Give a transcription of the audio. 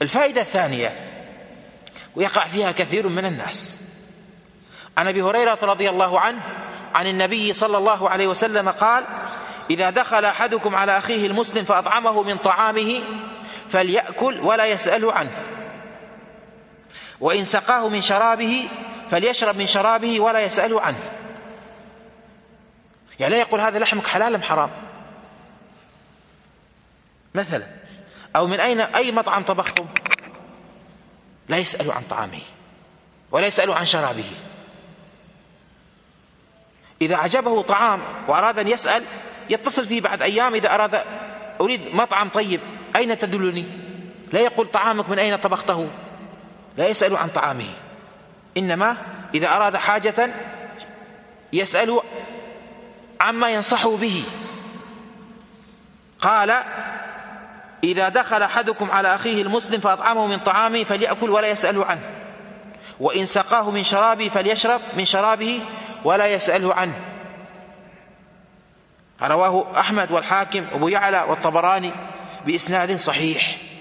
الفائدة الثانية ويقع فيها كثير من الناس، عن أبي هريرة رضي الله عنه عن النبي صلى الله عليه وسلم قال: إذا دخل أحدكم على أخيه المسلم فأطعمه من طعامه فليأكل ولا يسأل عنه، وإن سقاه من شرابه فليشرب من شرابه ولا يسأل عنه. يعني لا يقول هذا لحمك حلال أم حرام مثلا، أو من أي مطعم طبختم، لا يسأل عن طعامه ولا يسأل عن شرابه. إذا عجبه طعام وأراد أن يسأل يتصل فيه بعد أيام، إذا أراد أريد مطعم طيب أين تدلني، لا يقول طعامك من أين طبخته، لا يسأل عن طعامه، إنما إذا أراد حاجة يسأل عما ينصحه به. قال: إذا دخل أحدكم على أخيه المسلم فأطعمه من طعامه فليأكل ولا يسأل عنه، وإن سقاه من شرابه فليشرب من شرابه ولا يسأله عنه. رواه أحمد والحاكم وأبو يعلى والطبراني بإسناد صحيح.